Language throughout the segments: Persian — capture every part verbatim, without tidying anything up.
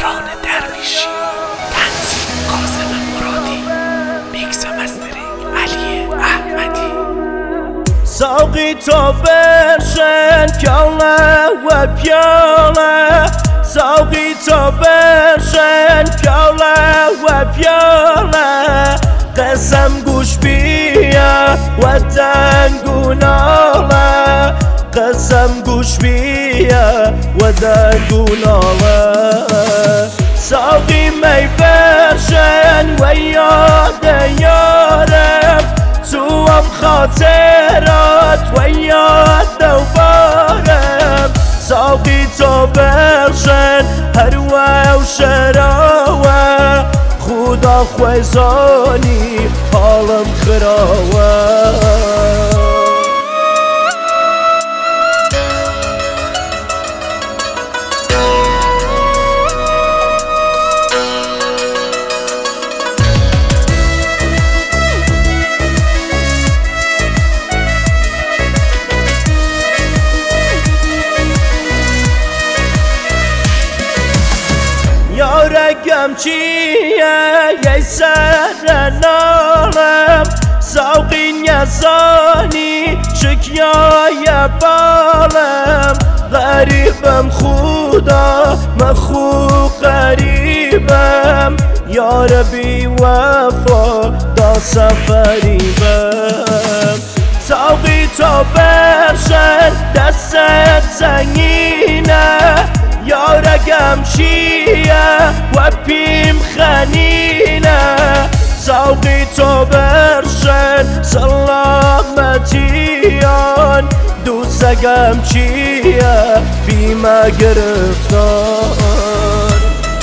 مهران درویشی، تنظیم کاظم مرادی، میکس مسترینگ علی احمدی. ساقی تو برشن کاله و پیاله، ساقی تو برشن کاله و پیاله، قسم گوش بیا و دنگو ناله، قسم گوش بیا و دنگو ناله. ساقی می برشن و یاد یارم، تو هم خاطرات و یاد دوبارم. ساقی تو برشن هر و شراوه، خدا خویزانی حالم خراوه. یارگم چیه یه سر نالم، ساقی نزانی شکیای بالم. غریبم خدا مخو قریبم، یار بی وفا دا سفریبم. ساقی تو برشن دستت زنگینه، یارگم چیه و پیم خنینه. ساقی تو برشن سلامتیان، دوستگم چیه بیمه گرفتار.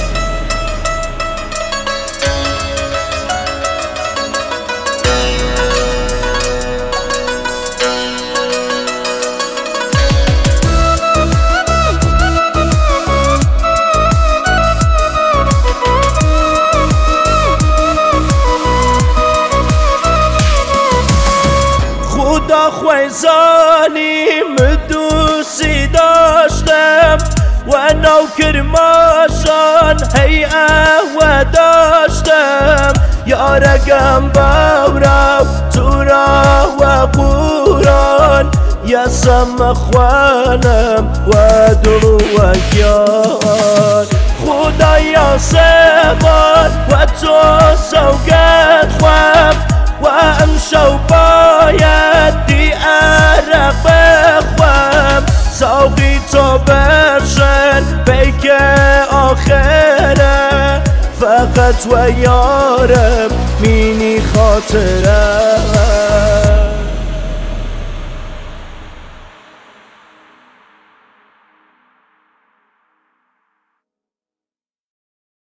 خدا خویزانی مدوسی داشتم و نوکر ماشان هیئه و داشتم. یارگم باورم تو را و قرآن، یسم خوانم و دلو و گیان. خدا یاسمان و تو سوگت خوام، و امشو باید دی عرق بخوام. ساقی تو برشن پیک آخره، فقط و یارم مینی خاطره.